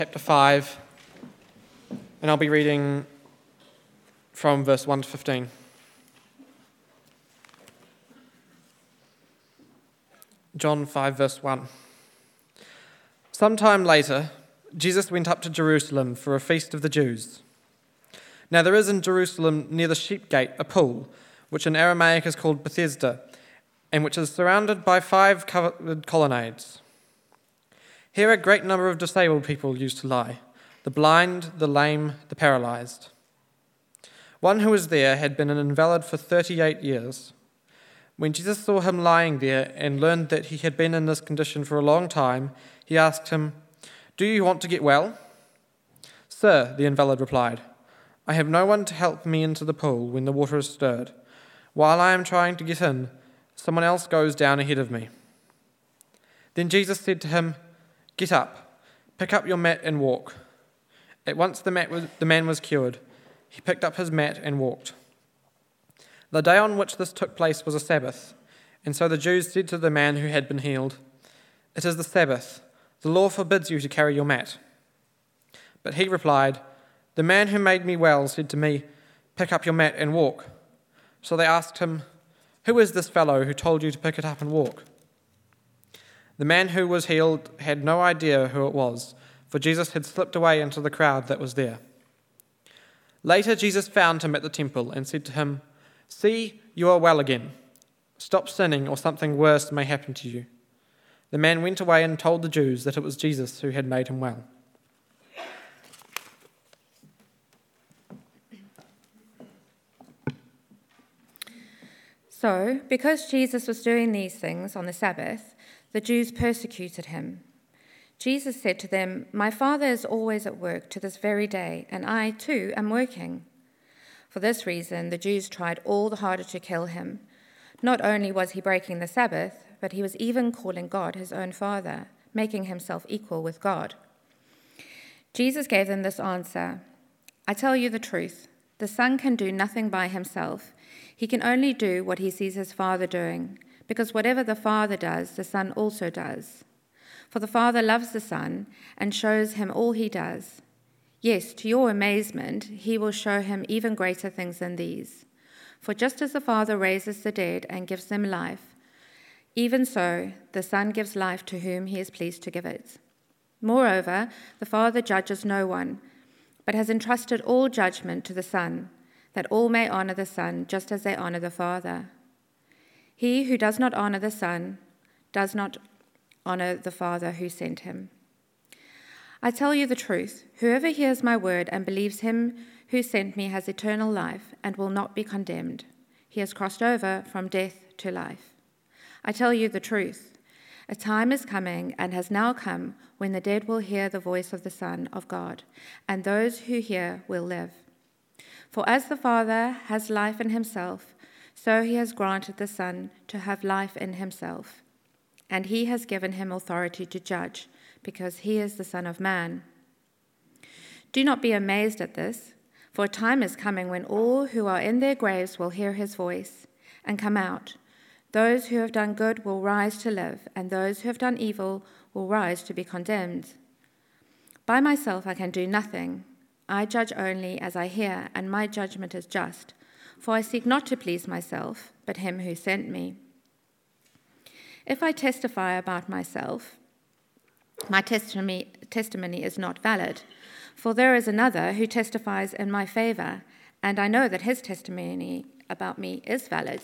Chapter 5, and I'll be reading from verse 1 to 15. John 5, verse 1. Sometime later, Jesus went up to Jerusalem for a feast of the Jews. Now there is in Jerusalem near the sheep gate a pool, which in Aramaic is called Bethesda, and which is surrounded by 5 covered colonnades. Here a great number of disabled people used to lie, the blind, the lame, the paralyzed. One who was there had been an invalid for 38 years. When Jesus saw him lying there and learned that he had been in this condition for a long time, he asked him, "Do you want to get well?" "Sir," the invalid replied, "I have no one to help me into the pool when the water is stirred. While I am trying to get in, someone else goes down ahead of me." Then Jesus said to him, "Get up, pick up your mat and walk." At once the man was cured. He picked up his mat and walked. The day on which this took place was a Sabbath, and so the Jews said to the man who had been healed, "It is the Sabbath. The law forbids you to carry your mat." But he replied, "The man who made me well said to me, 'Pick up your mat and walk.'" So they asked him, "Who is this fellow who told you to pick it up and walk?" The man who was healed had no idea who it was, for Jesus had slipped away into the crowd that was there. Later, Jesus found him at the temple and said to him, "See, you are well again. Stop sinning, or something worse may happen to you." The man went away and told the Jews that it was Jesus who had made him well. So, because Jesus was doing these things on the Sabbath, the Jews persecuted him. Jesus said to them, "My Father is always at work to this very day, and I too am working." For this reason, the Jews tried all the harder to kill him. Not only was he breaking the Sabbath, but he was even calling God his own Father, making himself equal with God. Jesus gave them this answer, "I tell you the truth, the Son can do nothing by himself. He can only do what he sees his Father doing, because whatever the Father does, the Son also does. For the Father loves the Son and shows him all he does. Yes, to your amazement, he will show him even greater things than these. For just as the Father raises the dead and gives them life, even so the Son gives life to whom he is pleased to give it. Moreover, the Father judges no one, but has entrusted all judgment to the Son, that all may honor the Son just as they honor the Father. He who does not honor the Son does not honor the Father who sent him. I tell you the truth, whoever hears my word and believes him who sent me has eternal life and will not be condemned. He has crossed over from death to life. I tell you the truth, a time is coming and has now come when the dead will hear the voice of the Son of God, and those who hear will live. For as the Father has life in himself, so he has granted the Son to have life in himself. And he has given him authority to judge, because he is the Son of Man. Do not be amazed at this, for a time is coming when all who are in their graves will hear his voice and come out. Those who have done good will rise to live, and those who have done evil will rise to be condemned. By myself I can do nothing. I judge only as I hear, and my judgment is just, for I seek not to please myself, but him who sent me. If I testify about myself, my testimony is not valid, for there is another who testifies in my favor, and I know that his testimony about me is valid.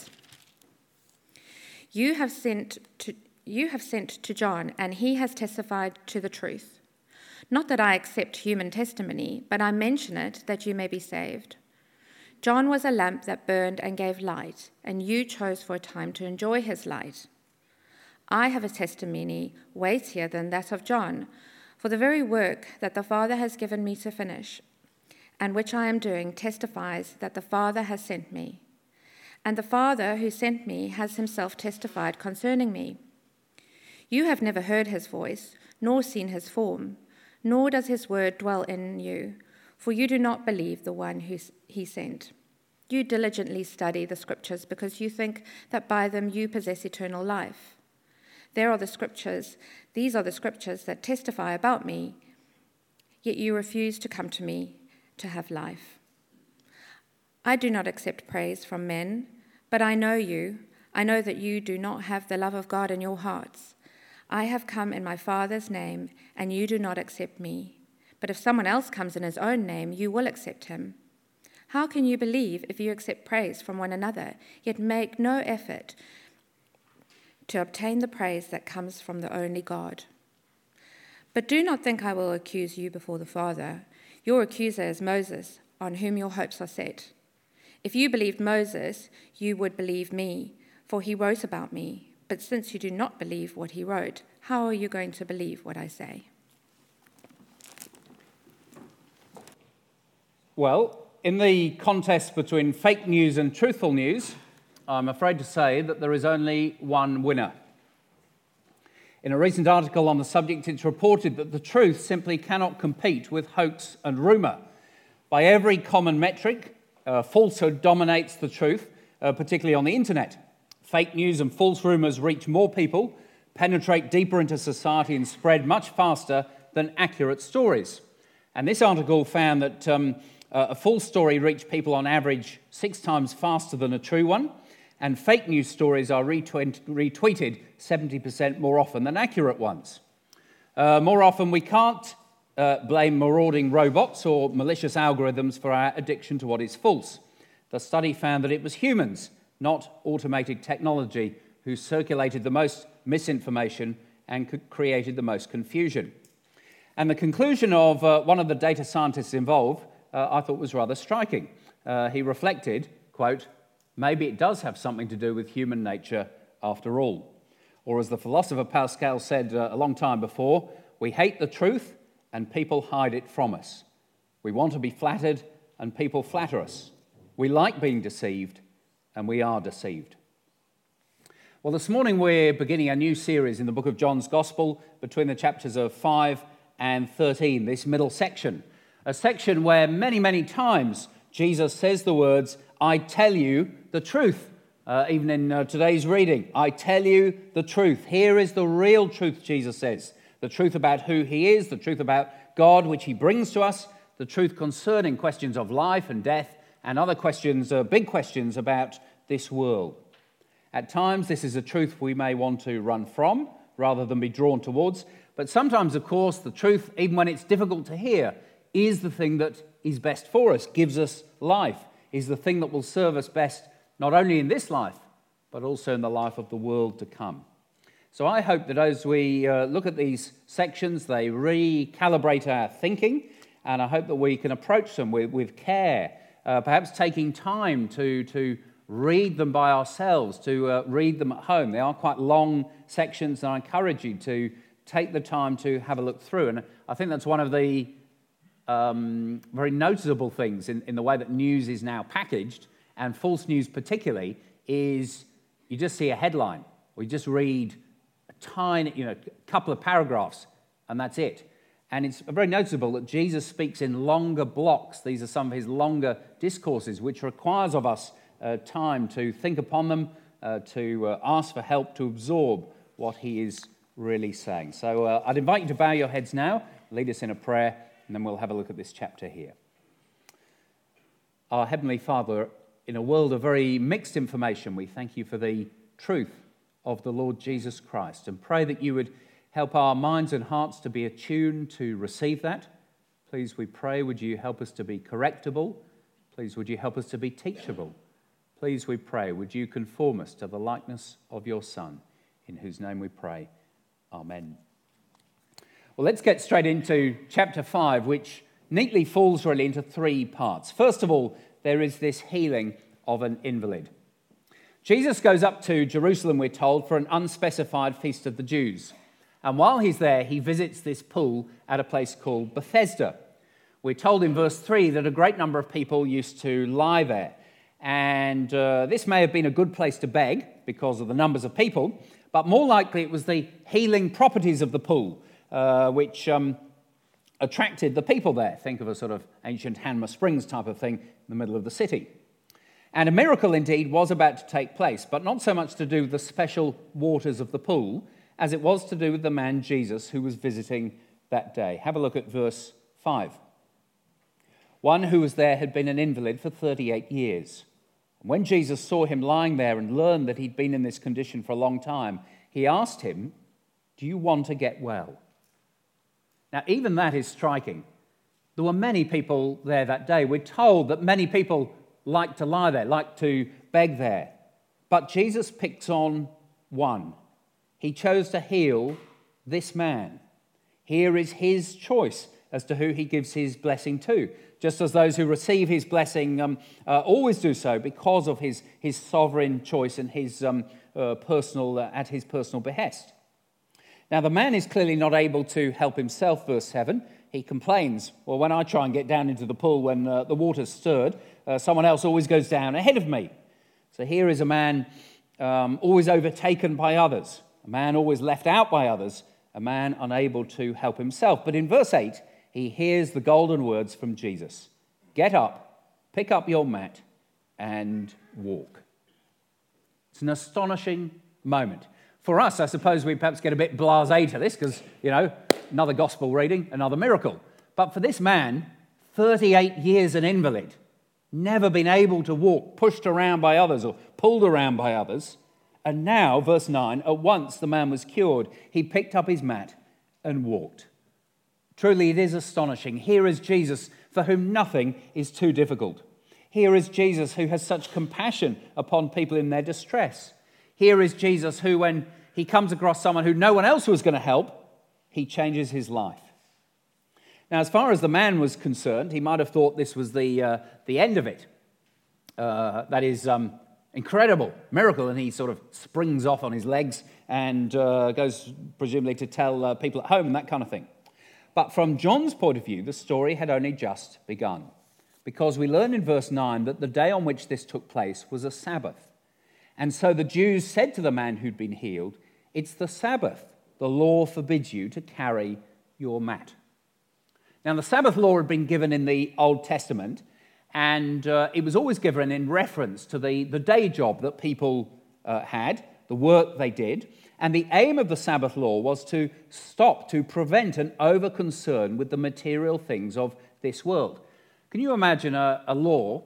You have sent to John, and he has testified to the truth. Not that I accept human testimony, but I mention it that you may be saved. John was a lamp that burned and gave light, and you chose for a time to enjoy his light. I have a testimony weightier than that of John, for the very work that the Father has given me to finish, and which I am doing, testifies that the Father has sent me. And the Father who sent me has himself testified concerning me. You have never heard his voice, nor seen his form, nor does his word dwell in you, for you do not believe the one who he sent. You diligently study the Scriptures because you think that by them you possess eternal life. These are the scriptures that testify about me, yet you refuse to come to me to have life. I do not accept praise from men, but I know you. I know that you do not have the love of God in your hearts. I have come in my Father's name, and you do not accept me. But if someone else comes in his own name, you will accept him. How can you believe if you accept praise from one another, yet make no effort to obtain the praise that comes from the only God? But do not think I will accuse you before the Father. Your accuser is Moses, on whom your hopes are set. If you believed Moses, you would believe me, for he wrote about me. But since you do not believe what he wrote, how are you going to believe what I say? Well, in the contest between fake news and truthful news, I'm afraid to say that there is only one winner. In a recent article on the subject, it's reported that the truth simply cannot compete with hoax and rumour. By every common metric, falsehood dominates the truth, particularly on the internet. Fake news and false rumours reach more people, penetrate deeper into society and spread much faster than accurate stories. And this article found that a false story reached people on average 6 times faster than a true one, and fake news stories are retweeted 70% more often than accurate ones. More often, we can't blame marauding robots or malicious algorithms for our addiction to what is false. The study found that it was humans, not automated technology, who circulated the most misinformation and created the most confusion. And the conclusion of one of the data scientists involved, I thought was rather striking. He reflected, quote, "Maybe it does have something to do with human nature after all." Or as the philosopher Pascal said a long time before, "We hate the truth and people hide it from us. We want to be flattered and people flatter us. We like being deceived and we are deceived." Well, this morning we're beginning a new series in the book of John's Gospel between the chapters of 5 and 13, this middle section. A section where many, many times Jesus says the words, "I tell you the truth." Even in today's reading, "I tell you the truth." Here is the real truth, Jesus says. The truth about who he is, the truth about God, which he brings to us, the truth concerning questions of life and death, and other questions, big questions about this world. At times, this is a truth we may want to run from rather than be drawn towards. But sometimes, of course, the truth, even when it's difficult to hear, is the thing that is best for us, gives us life, is the thing that will serve us best, not only in this life, but also in the life of the world to come. So I hope that as we look at these sections, they recalibrate our thinking, and I hope that we can approach them with care, perhaps taking time to read them by ourselves, to read them at home. They are quite long sections, and I encourage you to take the time to have a look through. And I think that's one of the very noticeable things in the way that news is now packaged, and false news particularly, is you just see a headline, or you just read a tiny, couple of paragraphs, and that's it. And it's very noticeable that Jesus speaks in longer blocks. These are some of his longer discourses, which requires of us time to think upon them, to ask for help, to absorb what he is really saying. So I'd invite you to bow your heads now, lead us in a prayer, and then we'll have a look at this chapter here. Our Heavenly Father, in a world of very mixed information, we thank you for the truth of the Lord Jesus Christ, and pray that you would help our minds and hearts to be attuned to receive that. Please, we pray, would you help us to be correctable? Please, would you help us to be teachable? Please, we pray, would you conform us to the likeness of your Son, in whose name we pray. Amen. Well, let's get straight into chapter 5, which neatly falls really into 3 parts. First of all, there is this healing of an invalid. Jesus goes up to Jerusalem, we're told, for an unspecified feast of the Jews. And while he's there, he visits this pool at a place called Bethesda. We're told in verse 3 that a great number of people used to lie there. And this may have been a good place to beg because of the numbers of people, but more likely it was the healing properties of the pool which attracted the people there. Think of a sort of ancient Hanmer Springs type of thing in the middle of the city. And a miracle indeed was about to take place, but not so much to do with the special waters of the pool as it was to do with the man Jesus who was visiting that day. Have a look at verse 5. One who was there had been an invalid for 38 years. When Jesus saw him lying there and learned that he'd been in this condition for a long time, he asked him, "Do you want to get well?" Now, even that is striking. There were many people there that day. We're told that many people like to lie there, like to beg there. But Jesus picks on one. He chose to heal this man. Here is his choice as to who he gives his blessing to, just as those who receive his blessing always do so because of his sovereign choice and his at his personal behest. Now, the man is clearly not able to help himself, verse 7. He complains, "Well, when I try and get down into the pool when the water's stirred, someone else always goes down ahead of me." So here is a man always overtaken by others, a man always left out by others, a man unable to help himself. But in verse 8, he hears the golden words from Jesus: "Get up, pick up your mat, and walk." It's an astonishing moment. For us, I suppose we perhaps get a bit blasé to this because, another gospel reading, another miracle. But for this man, 38 years an invalid, never been able to walk, pushed around by others or pulled around by others. And now, verse 9, at once the man was cured. He picked up his mat and walked. Truly, it is astonishing. Here is Jesus, for whom nothing is too difficult. Here is Jesus who has such compassion upon people in their distress. Here is Jesus who, when he comes across someone who no one else was going to help, he changes his life. Now, as far as the man was concerned, he might have thought this was the end of it. That is incredible miracle, and he sort of springs off on his legs and goes presumably to tell people at home and that kind of thing. But from John's point of view, the story had only just begun, because we learn in verse 9 that the day on which this took place was a Sabbath. And so the Jews said to the man who'd been healed, "It's the Sabbath. The law forbids you to carry your mat." Now, the Sabbath law had been given in the Old Testament, and it was always given in reference to the day job that people had, the work they did. And the aim of the Sabbath law was to stop, to prevent an over-concern with the material things of this world. Can you imagine a law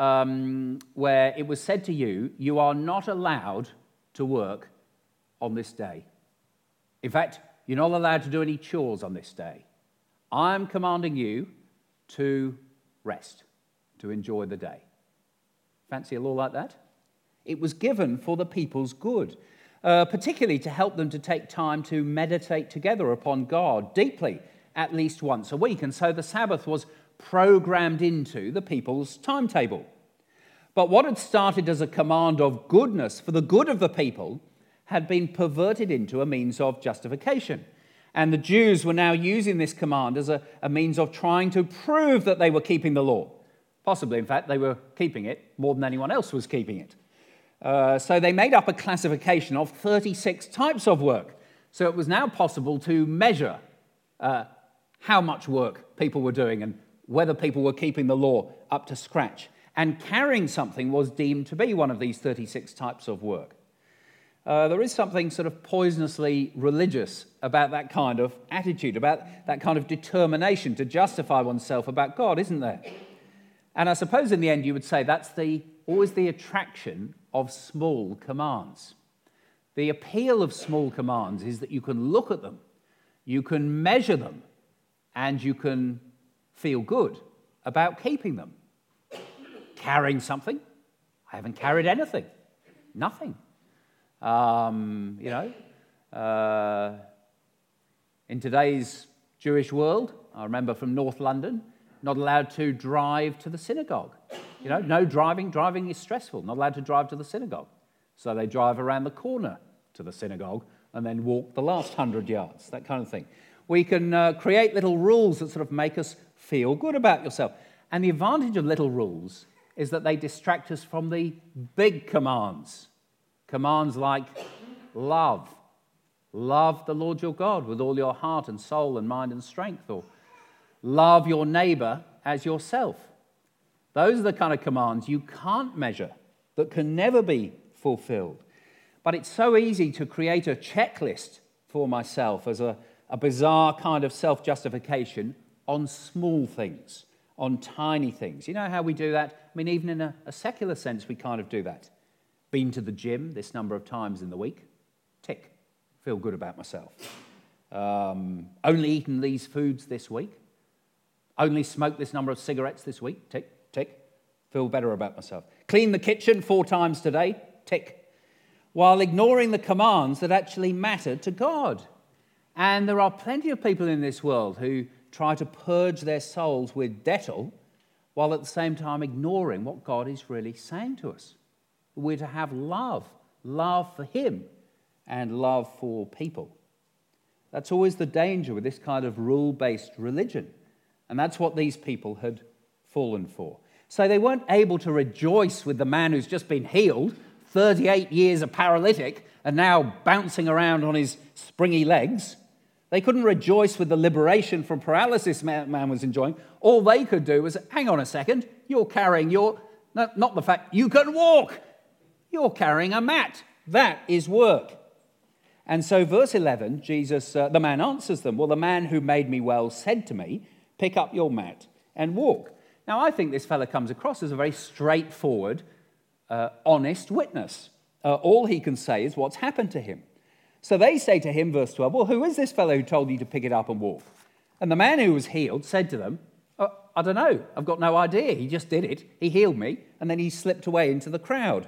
where it was said to you, you are not allowed to work on this day? In fact, you're not allowed to do any chores on this day. I'm commanding you to rest, to enjoy the day. Fancy a law like that? It was given for the people's good, particularly to help them to take time to meditate together upon God deeply, at least once a week. And so the Sabbath was programmed into the people's timetable. But what had started as a command of goodness for the good of the people had been perverted into a means of justification. And the Jews were now using this command as a means of trying to prove that they were keeping the law. Possibly, in fact, they were keeping it more than anyone else was keeping it. So they made up a classification of 36 types of work. So it was now possible to measure how much work people were doing and whether people were keeping the law up to scratch. And carrying something was deemed to be one of these 36 types of work. There is something sort of poisonously religious about that kind of attitude, about that kind of determination to justify oneself about God, isn't there? And I suppose in the end you would say that's always the attraction of small commands. The appeal of small commands is that you can look at them, you can measure them, and you can feel good about keeping them. Carrying something? I haven't carried anything. Nothing. In today's Jewish world, I remember from North London, not allowed to drive to the synagogue. No driving. Driving is stressful. Not allowed to drive to the synagogue. So they drive around the corner to the synagogue and then walk the last 100 yards, that kind of thing. We can create little rules that sort of make us feel good about yourself. And the advantage of little rules is that they distract us from the big commands. Commands like love. Love the Lord your God with all your heart and soul and mind and strength. Or love your neighbor as yourself. Those are the kind of commands you can't measure, that can never be fulfilled. But it's so easy to create a checklist for myself as a bizarre kind of self-justification on small things, on tiny things. You know how we do that? I mean, even in a secular sense, we kind of do that. Been to the gym this number of times in the week? Tick. Feel good about myself. Only eaten these foods this week? Only smoked this number of cigarettes this week? Tick, tick. Feel better about myself. Clean the kitchen 4 times today? Tick. While ignoring the commands that actually matter to God. And there are plenty of people in this world who try to purge their souls with Dettol while at the same time ignoring what God is really saying to us. We're to have love for him and love for people. That's always the danger with this kind of rule-based religion. And that's what these people had fallen for. So they weren't able to rejoice with the man who's just been healed, 38 years a paralytic, and now bouncing around on his springy legs. They couldn't rejoice with the liberation from paralysis man was enjoying. All they could do was, hang on a second, you're carrying not the fact you can walk. You're carrying a mat. That is work. And so verse 11, Jesus, the man answers them, well, the man who made me well said to me, pick up your mat and walk. Now, I think this fella comes across as a very straightforward, honest witness. All he can say is what's happened to him. So they say to him, verse 12, well, who is this fellow who told you to pick it up and walk? And the man who was healed said to them, I don't know. I've got no idea. He just did it. He healed me, and then he slipped away into the crowd.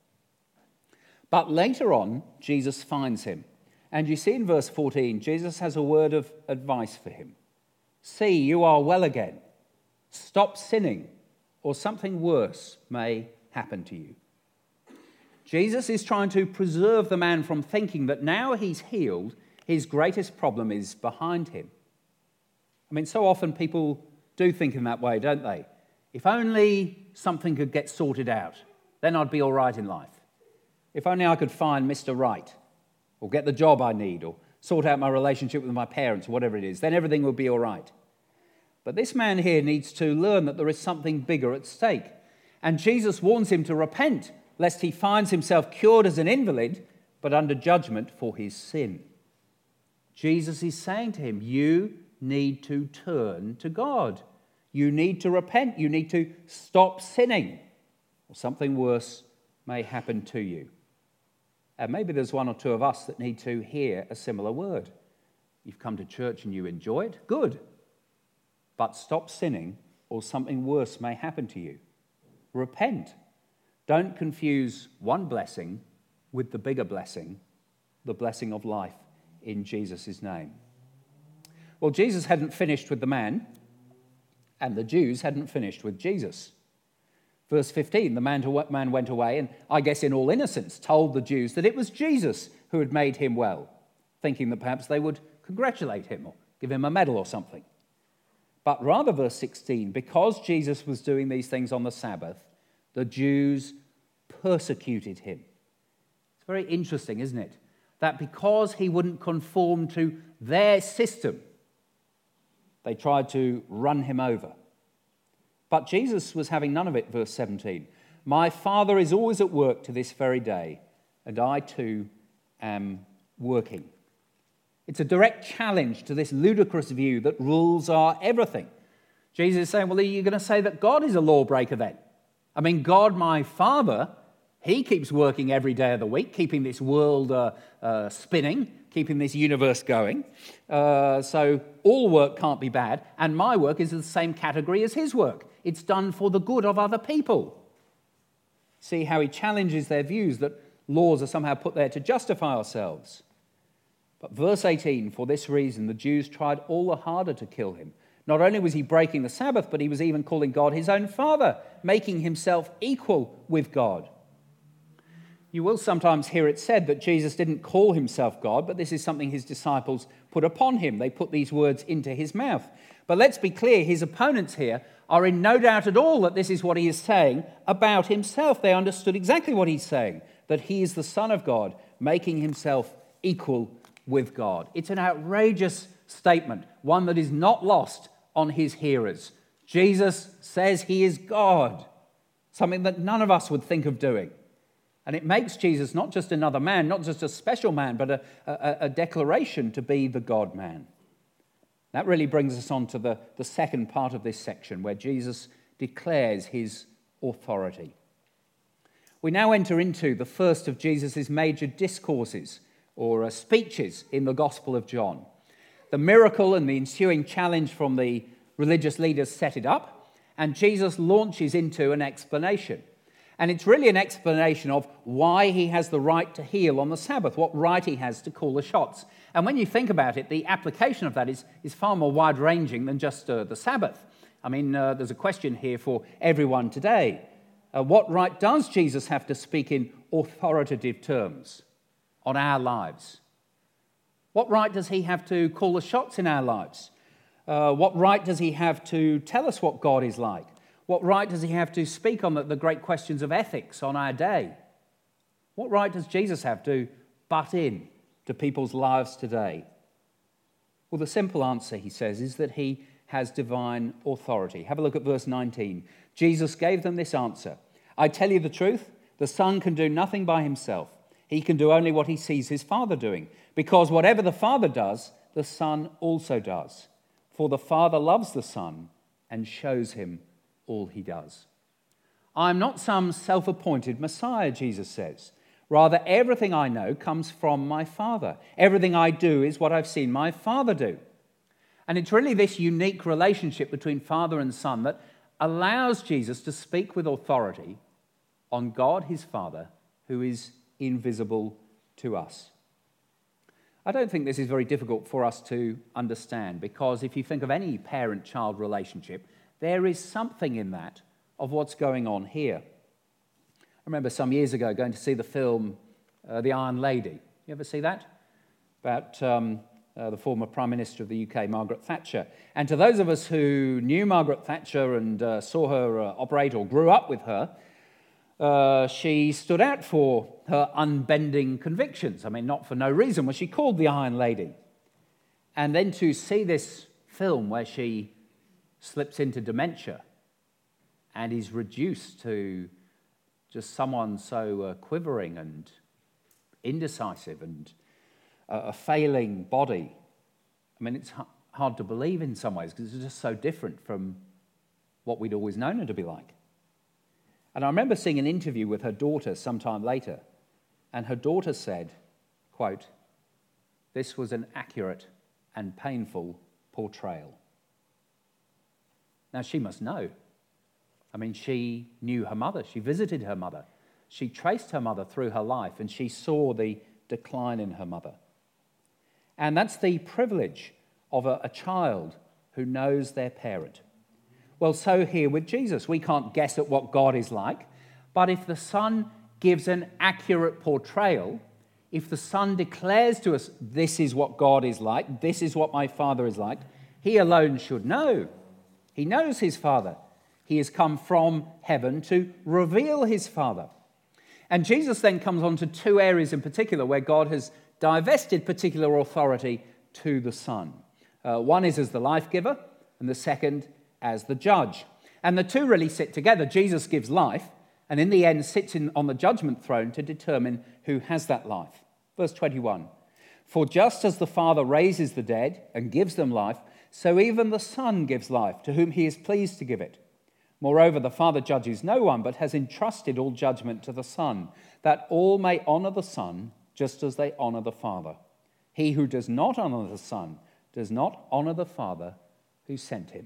But later on, Jesus finds him. And you see in verse 14, Jesus has a word of advice for him. See, you are well again. Stop sinning, or something worse may happen to you. Jesus is trying to preserve the man from thinking that now he's healed, his greatest problem is behind him. I mean, so often people do think in that way, don't they? If only something could get sorted out, then I'd be all right in life. If only I could find Mr. Right, or get the job I need, or sort out my relationship with my parents, or whatever it is, then everything would be all right. But this man here needs to learn that there is something bigger at stake. And Jesus warns him to repent, lest he finds himself cured as an invalid, but under judgment for his sin. Jesus is saying to him, you need to turn to God. You need to repent. You need to stop sinning, or something worse may happen to you. And maybe there's one or two of us that need to hear a similar word. You've come to church and you enjoy it. Good. But stop sinning, or something worse may happen to you. Repent. Don't confuse one blessing with the bigger blessing, the blessing of life in Jesus' name. Well, Jesus hadn't finished with the man, and the Jews hadn't finished with Jesus. Verse 15, the man went away, and I guess in all innocence told the Jews that it was Jesus who had made him well, thinking that perhaps they would congratulate him or give him a medal or something. But rather, verse 16, because Jesus was doing these things on the Sabbath, the Jews persecuted him. It's very interesting, isn't it? That because he wouldn't conform to their system, they tried to run him over. But Jesus was having none of it, verse 17. My Father is always at work to this very day, and I too am working. It's a direct challenge to this ludicrous view that rules are everything. Jesus is saying, well, are you going to say that God is a lawbreaker then? I mean, God, my Father, he keeps working every day of the week, keeping this world spinning, keeping this universe going. So all work can't be bad, and my work is in the same category as his work. It's done for the good of other people. See how he challenges their views that laws are somehow put there to justify ourselves. But verse 18, for this reason, the Jews tried all the harder to kill him. Not only was he breaking the Sabbath, but he was even calling God his own Father, making himself equal with God. You will sometimes hear it said that Jesus didn't call himself God, but this is something his disciples put upon him. They put these words into his mouth. But let's be clear, his opponents here are in no doubt at all that this is what he is saying about himself. They understood exactly what he's saying, that he is the Son of God, making himself equal with God. It's an outrageous statement, one that is not lost on his hearers. Jesus says he is God, something that none of us would think of doing. And it makes Jesus not just another man, not just a special man, but a declaration to be the God-man. That really brings us on to the second part of this section, where Jesus declares his authority. We now enter into the first of Jesus' major discourses, or speeches, in the Gospel of John. The miracle and the ensuing challenge from the religious leaders set it up, and Jesus launches into an explanation. And it's really an explanation of why he has the right to heal on the Sabbath, what right he has to call the shots. And when you think about it, the application of that is far more wide-ranging than just the Sabbath. I mean, there's a question here for everyone today. What right does Jesus have to speak in authoritative terms on our lives? What right does he have to call the shots in our lives? What right does he have to tell us what God is like? What right does he have to speak on the great questions of ethics on our day? What right does Jesus have to butt in to people's lives today? Well, the simple answer, he says, is that he has divine authority. Have a look at verse 19. Jesus gave them this answer: I tell you the truth, the Son can do nothing by himself. He can do only what he sees his Father doing, because whatever the Father does, the Son also does. For the Father loves the Son and shows him all he does. I'm not some self-appointed Messiah, Jesus says. Rather, everything I know comes from my Father. Everything I do is what I've seen my Father do. And it's really this unique relationship between Father and Son that allows Jesus to speak with authority on God, his Father, who is invisible to us. I don't think this is very difficult for us to understand, because if you think of any parent-child relationship, there is something in that of what's going on here. I remember some years ago going to see the film The Iron Lady. You ever see that? About the former Prime Minister of the UK, Margaret Thatcher. And to those of us who knew Margaret Thatcher and saw her operate or grew up with her, she stood out for her unbending convictions. I mean, not for no reason was she called the Iron Lady. And then to see this film where she slips into dementia and is reduced to just someone so quivering and indecisive and a failing body. I mean, it's hard to believe in some ways, because it's just so different from what we'd always known her to be like. And I remember seeing an interview with her daughter sometime later, and her daughter said, quote, "This was an accurate and painful portrayal." Now, she must know. I mean, she knew her mother. She visited her mother. She traced her mother through her life, and she saw the decline in her mother. And that's the privilege of a child who knows their parent. Well, so here with Jesus, we can't guess at what God is like, but if the Son gives an accurate portrayal, if the Son declares to us, this is what God is like, this is what my Father is like, he alone should know. He knows his Father. He has come from heaven to reveal his Father. And Jesus then comes on to two areas in particular where God has divested particular authority to the Son. One is as the life giver, and the second as the judge. And the two really sit together. Jesus gives life, and in the end sits on the judgment throne to determine who has that life. Verse 21, "For just as the Father raises the dead and gives them life, so even the Son gives life to whom he is pleased to give it. Moreover, the Father judges no one, but has entrusted all judgment to the Son, that all may honor the Son just as they honor the Father. He who does not honor the Son does not honor the Father who sent him."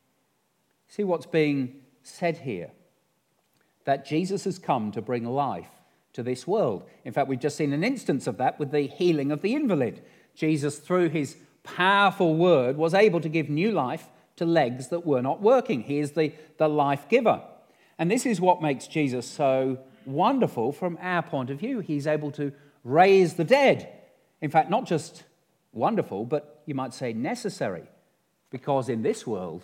See what's being said here? That Jesus has come to bring life to this world. In fact, we've just seen an instance of that with the healing of the invalid. Jesus, through his powerful word, was able to give new life to legs that were not working. He is the life giver. And this is what makes Jesus so wonderful from our point of view. He's able to raise the dead. In fact, not just wonderful, but you might say necessary, because in this world,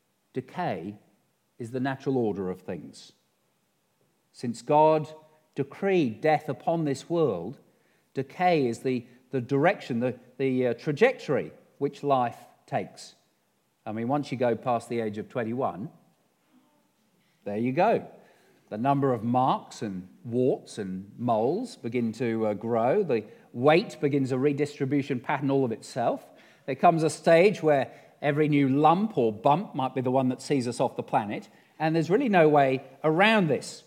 decay is the natural order of things. Since God decreed death upon this world, decay is the direction, the trajectory which life takes. I mean, once you go past the age of 21, there you go. The number of marks and warts and moles begin to grow. The weight begins a redistribution pattern all of itself. There comes a stage where Every new lump or bump might be the one that sees us off the planet, and there's really no way around this.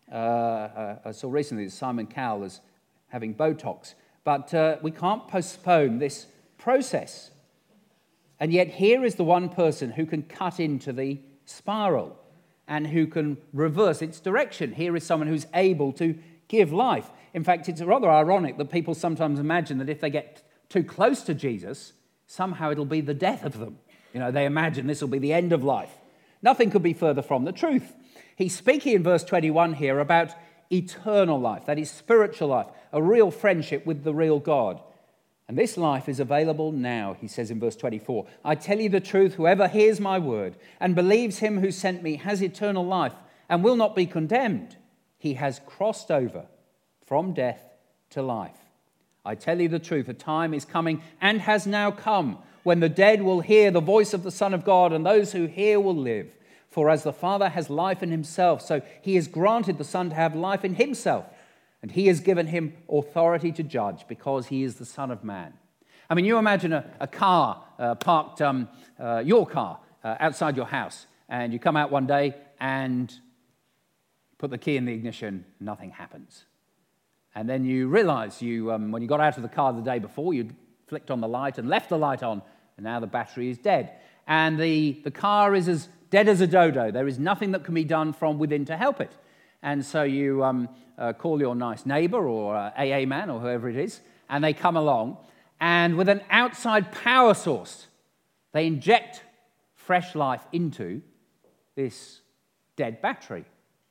I saw recently that Simon Cowell is having Botox, but we can't postpone this process. And yet here is the one person who can cut into the spiral and who can reverse its direction. Here is someone who's able to give life. In fact, it's rather ironic that people sometimes imagine that if they get too close to Jesus, somehow it'll be the death of them. They imagine this will be the end of life. Nothing could be further from the truth. He's speaking in verse 21 here about eternal life, that is spiritual life, a real friendship with the real God. And this life is available now, he says in verse 24. I tell you the truth, whoever hears my word and believes him who sent me has eternal life and will not be condemned. He has crossed over from death to life. I tell you the truth, a time is coming and has now come when the dead will hear the voice of the Son of God, and those who hear will live. For as the Father has life in himself, so he has granted the Son to have life in himself. And he has given him authority to judge because he is the Son of Man. I mean, you imagine a car parked, your car, outside your house. And you come out one day and put the key in the ignition, nothing happens. And then you realize when you got out of the car the day before, you'd flicked on the light and left the light on, and now the battery is dead. And the car is as dead as a dodo. There is nothing that can be done from within to help it. And so you call your nice neighbor or AA man or whoever it is, and they come along, and with an outside power source, they inject fresh life into this dead battery.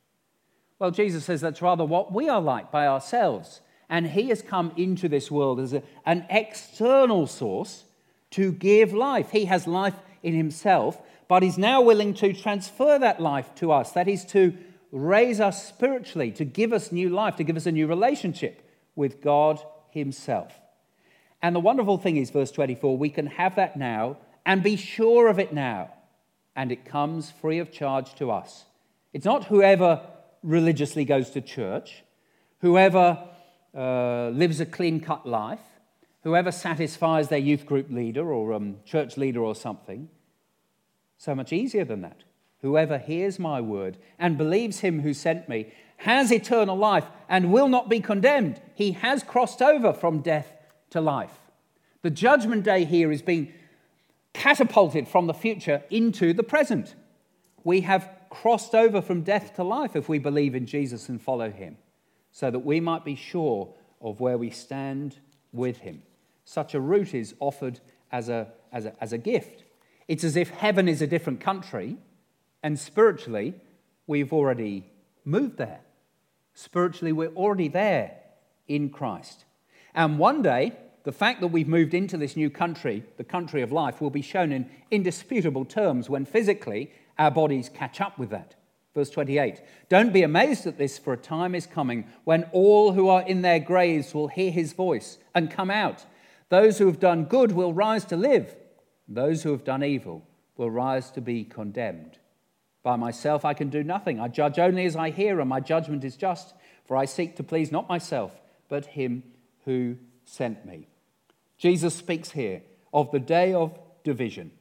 Well, Jesus says that's rather what we are like by ourselves. And he has come into this world as an external source to give life. He has life in himself, but he's now willing to transfer that life to us. That is to raise us spiritually, to give us new life, to give us a new relationship with God himself. And the wonderful thing is, verse 24, we can have that now and be sure of it now. And it comes free of charge to us. It's not whoever religiously goes to church, whoever lives a clean-cut life, whoever satisfies their youth group leader or church leader or something. So much easier than that. Whoever hears my word and believes him who sent me has eternal life and will not be condemned. He has crossed over from death to life. The judgment day here is being catapulted from the future into the present. We have crossed over from death to life if we believe in Jesus and follow him, so that we might be sure of where we stand with him. Such a route is offered as a gift. It's as if heaven is a different country, and spiritually, we've already moved there. Spiritually, we're already there in Christ. And one day, the fact that we've moved into this new country, the country of life, will be shown in indisputable terms when physically our bodies catch up with that. Verse 28, don't be amazed at this, for a time is coming when all who are in their graves will hear his voice and come out. Those who have done good will rise to live. Those who have done evil will rise to be condemned. By myself I can do nothing. I judge only as I hear, and my judgment is just, for I seek to please not myself, but him who sent me. Jesus speaks here of the day of division.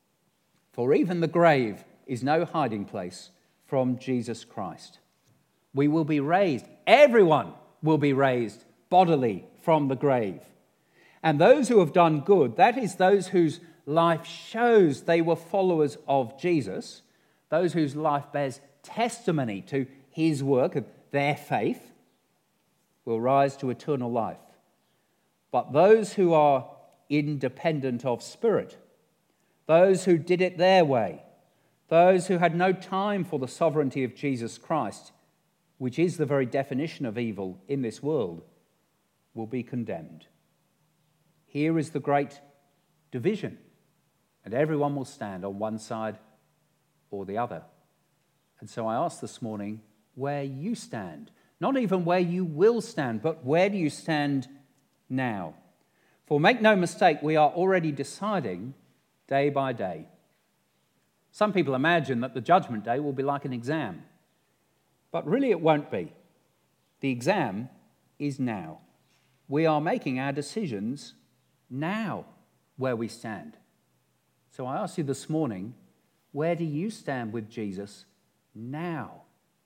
For even the grave is no hiding place from Jesus Christ. We will be raised. Everyone will be raised bodily from the grave. And those who have done good, that is those whose life shows they were followers of Jesus, those whose life bears testimony to his work, of their faith, will rise to eternal life. But those who are independent of spirit, those who did it their way, those who had no time for the sovereignty of Jesus Christ, which is the very definition of evil in this world, will be condemned. Here is the great division, and everyone will stand on one side or the other. And so I ask this morning where you stand, not even where you will stand, but where do you stand now? For make no mistake, we are already deciding day by day. Some people imagine that the judgment day will be like an exam, but really it won't be. The exam is now. We are making our decisions now where we stand. So I ask you this morning, where do you stand with Jesus now?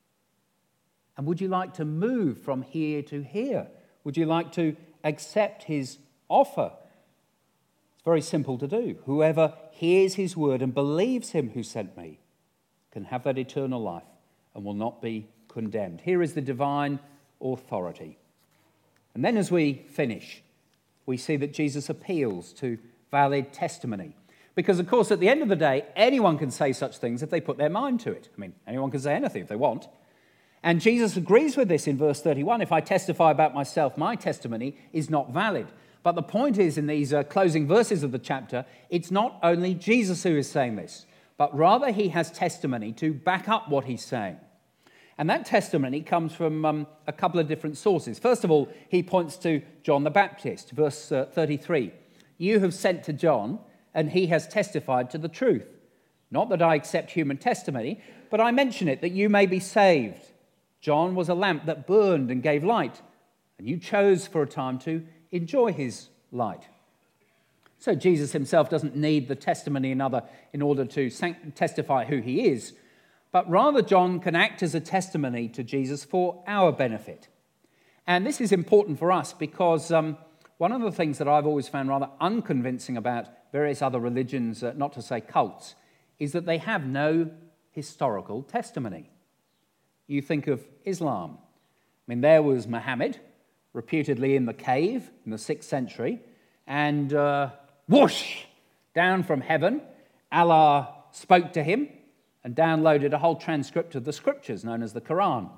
And would you like to move from here to here? Would you like to accept his offer? It's very simple to do. Whoever hears his word and believes him who sent me can have that eternal life and will not be condemned. Here is the divine authority. And then as we finish, we see that Jesus appeals to valid testimony. Because, of course, at the end of the day, anyone can say such things if they put their mind to it. I mean, anyone can say anything if they want. And Jesus agrees with this in verse 31. If I testify about myself, my testimony is not valid. But the point is, in these closing verses of the chapter, it's not only Jesus who is saying this, but rather he has testimony to back up what he's saying. And that testimony comes from a couple of different sources. First of all, he points to John the Baptist, verse 33. You have sent to John, and he has testified to the truth. Not that I accept human testimony, but I mention it that you may be saved. John was a lamp that burned and gave light, and you chose for a time to enjoy his light. So Jesus himself doesn't need the testimony of another in order to testify who he is, but rather John can act as a testimony to Jesus for our benefit. And this is important for us because one of the things that I've always found rather unconvincing about various other religions, not to say cults, is that they have no historical testimony. You think of Islam. I mean, there was Muhammad, reputedly in the cave in the 6th century, and whoosh, down from heaven, Allah spoke to him and downloaded a whole transcript of the scriptures known as the Quran.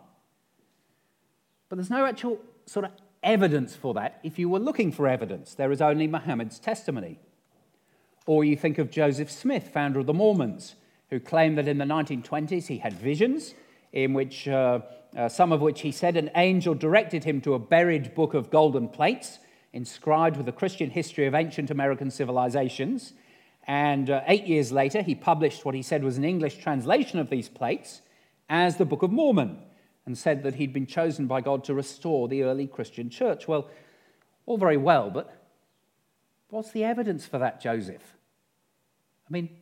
But there's no actual sort of evidence for that. If you were looking for evidence, there is only Muhammad's testimony. Or you think of Joseph Smith, founder of the Mormons, who claimed that in the 1920s he had visions in which some of which he said an angel directed him to a buried book of golden plates inscribed with the Christian history of ancient American civilizations. And 8 years later, he published what he said was an English translation of these plates as the Book of Mormon, and said that he'd been chosen by God to restore the early Christian church. Well, all very well, but what's the evidence for that, Joseph? I mean,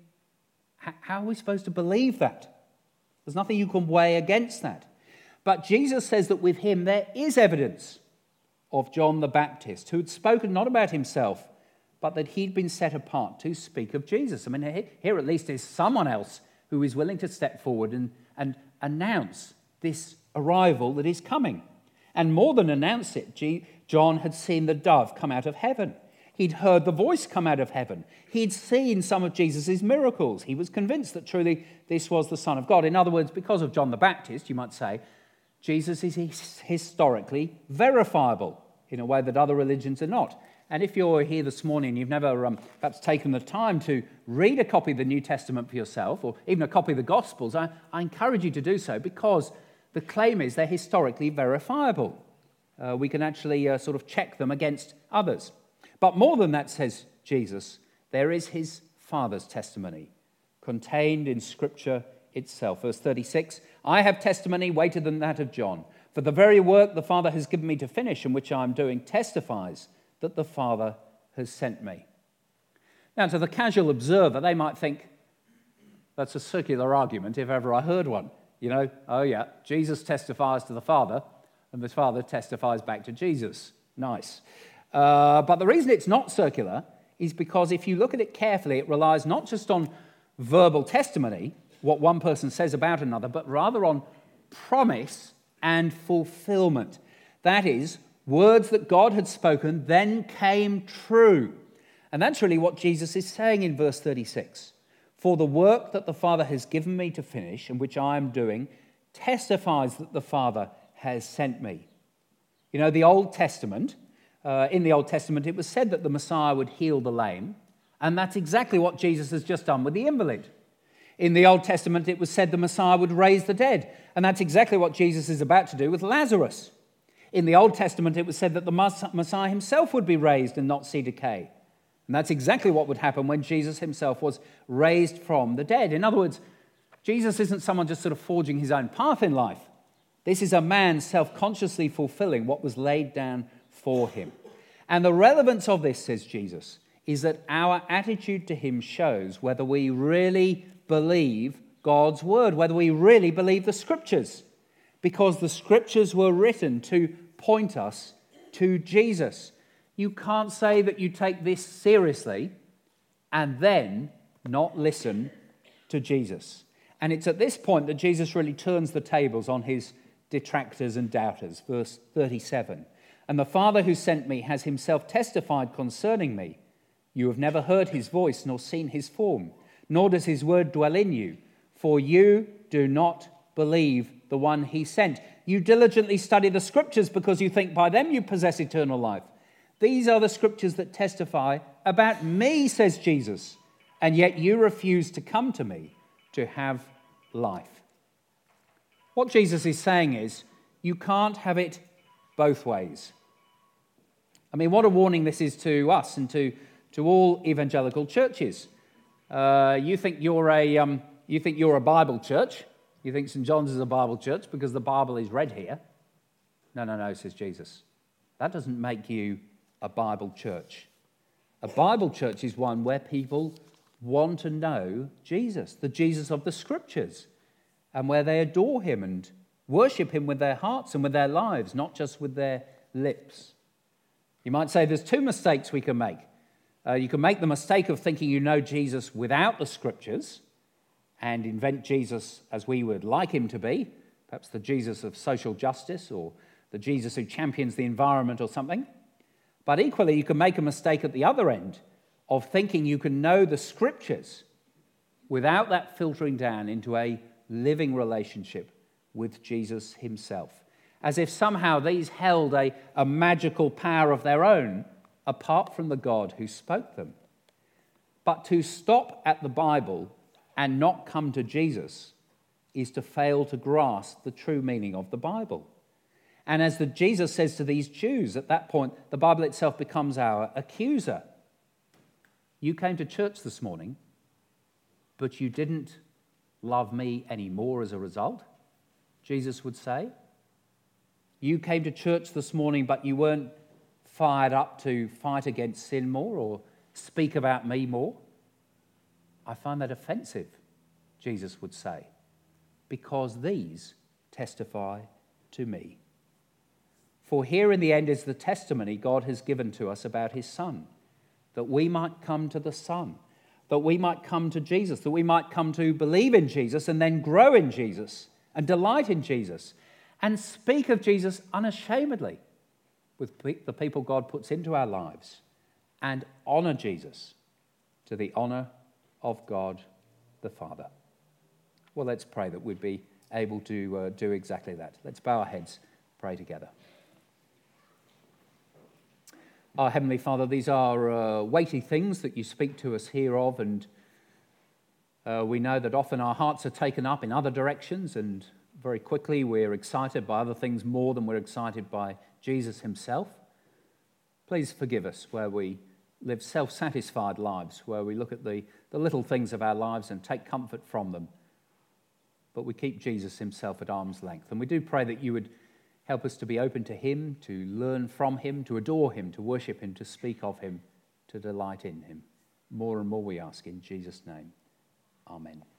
how are we supposed to believe that? There's nothing you can weigh against that. But Jesus says that with him there is evidence of John the Baptist, who had spoken not about himself, but that he'd been set apart to speak of Jesus. I mean, here at least is someone else who is willing to step forward and announce this arrival that is coming. And more than announce it, John had seen the dove come out of heaven. He'd heard the voice come out of heaven. He'd seen some of Jesus' miracles. He was convinced that truly this was the Son of God. In other words, because of John the Baptist, you might say, Jesus is historically verifiable in a way that other religions are not. And if you're here this morning and you've never perhaps taken the time to read a copy of the New Testament for yourself, or even a copy of the Gospels, I encourage you to do so, because the claim is they're historically verifiable. We can actually sort of check them against others. But more than that, says Jesus, there is his Father's testimony contained in Scripture itself. Verse 36, I have testimony weightier than that of John, for the very work the Father has given me to finish and which I am doing testifies that the Father has sent me. Now, to the casual observer, they might think, that's a circular argument if ever I heard one. You know, oh yeah, Jesus testifies to the Father, and the Father testifies back to Jesus. Nice. But the reason it's not circular is because if you look at it carefully, it relies not just on verbal testimony, what one person says about another, but rather on promise and fulfillment. That is, words that God had spoken then came true. And that's really what Jesus is saying in verse 36. For the work that the Father has given me to finish, and which I am doing, testifies that the Father has sent me. You know, the Old Testament, in the Old Testament, it was said that the Messiah would heal the lame, and that's exactly what Jesus has just done with the invalid. In the Old Testament, it was said the Messiah would raise the dead, and that's exactly what Jesus is about to do with Lazarus. In the Old Testament, it was said that the Messiah himself would be raised and not see decay. And that's exactly what would happen when Jesus himself was raised from the dead. In other words, Jesus isn't someone just sort of forging his own path in life. This is a man self-consciously fulfilling what was laid down for him. And the relevance of this, says Jesus, is that our attitude to him shows whether we really believe God's word, whether we really believe the scriptures, because the scriptures were written to point us to Jesus. You can't say that you take this seriously and then not listen to Jesus. And it's at this point that Jesus really turns the tables on his detractors and doubters. Verse 37, "And the Father who sent me has himself testified concerning me. You have never heard his voice nor seen his form, nor does his word dwell in you, for you do not believe the one he sent. You diligently study the scriptures because you think by them you possess eternal life. These are the scriptures that testify about me, says Jesus, and yet you refuse to come to me to have life." What Jesus is saying is, you can't have it both ways. I mean, what a warning this is to us and to all evangelical churches. You think you're a Bible church. You think St. John's is a Bible church because the Bible is read here. No, says Jesus. That doesn't make you a Bible church. A Bible church is one where people want to know Jesus, the Jesus of the Scriptures, and where they adore him and worship him with their hearts and with their lives, not just with their lips. You might say there's two mistakes we can make. You can make the mistake of thinking you know Jesus without the Scriptures and invent Jesus as we would like him to be, perhaps the Jesus of social justice or the Jesus who champions the environment or something. But equally, you can make a mistake at the other end of thinking you can know the Scriptures without that filtering down into a living relationship with Jesus himself, as if somehow these held a magical power of their own apart from the God who spoke them. But to stop at the Bible and not come to Jesus is to fail to grasp the true meaning of the Bible. And as Jesus says to these Jews, at that point, the Bible itself becomes our accuser. You came to church this morning, but you didn't love me anymore as a result, Jesus would say. You came to church this morning, but you weren't fired up to fight against sin more or speak about me more. I find that offensive, Jesus would say, because these testify to me. For here in the end is the testimony God has given to us about his Son, that we might come to the Son, that we might come to Jesus, that we might come to believe in Jesus and then grow in Jesus and delight in Jesus and speak of Jesus unashamedly with the people God puts into our lives and honour Jesus to the honour of God the Father. Well, let's pray that we'd be able to do exactly that. Let's bow our heads, pray together. Our Heavenly Father, these are weighty things that you speak to us here of, and we know that often our hearts are taken up in other directions, and very quickly we're excited by other things more than we're excited by Jesus himself. Please forgive us where we live self-satisfied lives, where we look at the little things of our lives and take comfort from them, but we keep Jesus himself at arm's length. And we do pray that you would help us to be open to him, to learn from him, to adore him, to worship him, to speak of him, to delight in him. More and more we ask in Jesus' name. Amen.